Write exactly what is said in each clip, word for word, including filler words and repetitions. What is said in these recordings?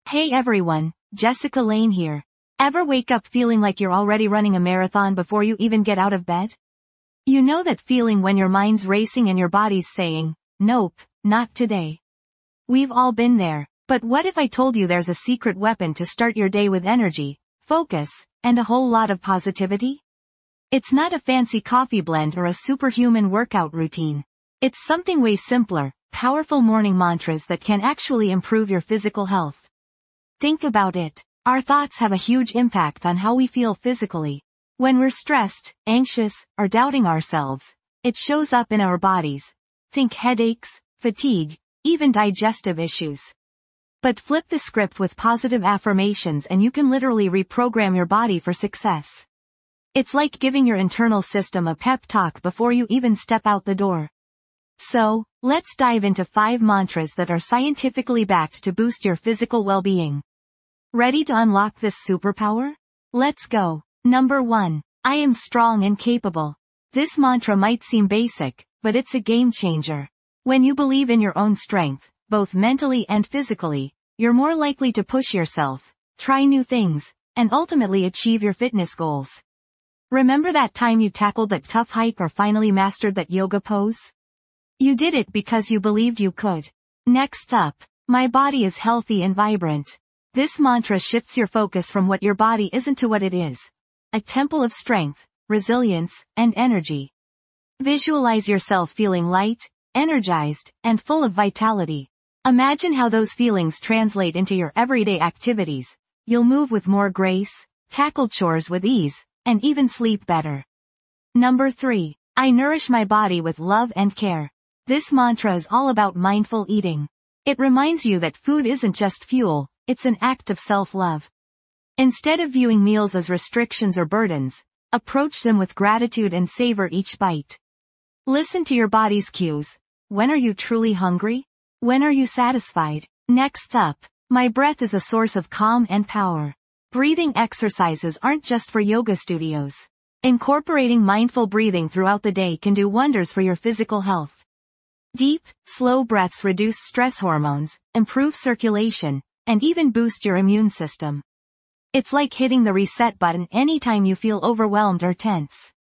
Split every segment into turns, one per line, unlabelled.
Hey everyone, Jessica Lane here. Ever wake up feeling like you're already running a marathon before you even get out of bed? You know that feeling when your mind's racing and your body's saying, nope, not today. We've all been there, but what if I told you there's a secret weapon to start your day with energy, focus, and a whole lot of positivity? It's not a fancy coffee blend or a superhuman workout routine. It's something way simpler, powerful morning mantras that can actually improve your physical health. Think about it. Our thoughts have a huge impact on how we feel physically. When we're stressed, anxious, or doubting ourselves, it shows up in our bodies. Think headaches, fatigue, even digestive issues. But flip the script with positive affirmations and you can literally reprogram your body for success. It's like giving your internal system a pep talk before you even step out the door. So, let's dive into five mantras that are scientifically backed to boost your physical well-being. Ready to unlock this superpower? Let's go. Number one. I am strong and capable. This mantra might seem basic, but it's a game changer. When you believe in your own strength, both mentally and physically, you're more likely to push yourself, try new things, and ultimately achieve your fitness goals. Remember that time you tackled that tough hike or finally mastered that yoga pose? You did it because you believed you could. Next up, my body is healthy and vibrant. This mantra shifts your focus from what your body isn't to what it is. A temple of strength, resilience, and energy. Visualize yourself feeling light, energized, and full of vitality. Imagine how those feelings translate into your everyday activities. You'll move with more grace, tackle chores with ease, and even sleep better. Number three. I nourish my body with love and care. This mantra is all about mindful eating. It reminds you that food isn't just fuel, it's an act of self-love. Instead of viewing meals as restrictions or burdens, approach them with gratitude and savor each bite. Listen to your body's cues. When are you truly hungry? When are you satisfied? Next up, my breath is a source of calm and power. Breathing exercises aren't just for yoga studios. Incorporating mindful breathing throughout the day can do wonders for your physical health. Deep, slow breaths reduce stress hormones, improve circulation, and even boost your immune system. It's like hitting the reset button anytime you feel overwhelmed or tense.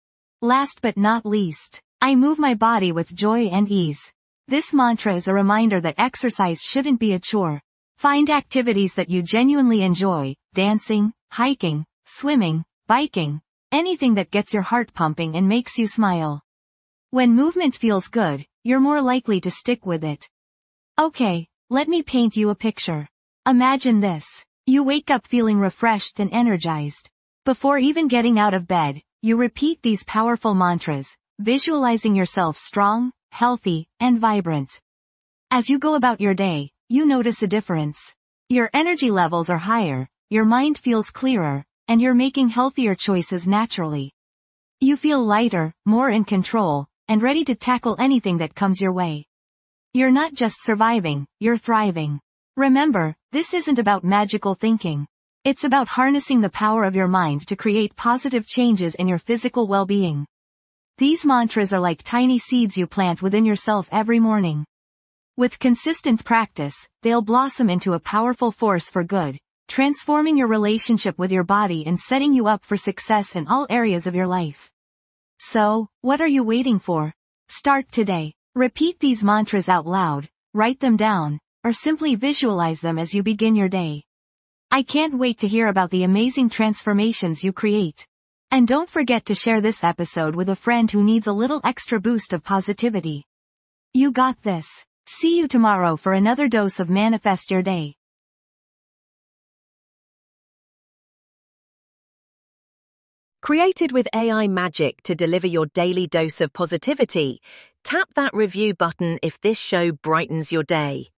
Last but not least, I move my body with joy and ease. This mantra is a reminder that exercise shouldn't be a chore. Find activities that you genuinely enjoy, dancing, hiking, swimming, biking, anything that gets your heart pumping and makes you smile. When movement feels good, you're more likely to stick with it. Okay, let me paint you a picture. Imagine this. You wake up feeling refreshed and energized. Before even getting out of bed, you repeat these powerful mantras, visualizing yourself strong, healthy, and vibrant. As you go about your day, you notice a difference. Your energy levels are higher, your mind feels clearer, and you're making healthier choices naturally. You feel lighter, more in control, and ready to tackle anything that comes your way. You're not just surviving, you're thriving. Remember, this isn't about magical thinking. It's about harnessing the power of your mind to create positive changes in your physical well-being. These mantras are like tiny seeds you plant within yourself every morning. With consistent practice, they'll blossom into a powerful force for good, transforming your relationship with your body and setting you up for success in all areas of your life. So, what are you waiting for? Start today. Repeat these mantras out loud, write them down, or simply visualize them as you begin your day. I can't wait to hear about the amazing transformations you create. And don't forget to share this episode with a friend who needs a little extra boost of positivity. You got this. See you tomorrow for another dose of Manifest Your Day.
Created with A I magic to deliver your daily dose of positivity, tap that review button if this show brightens your day.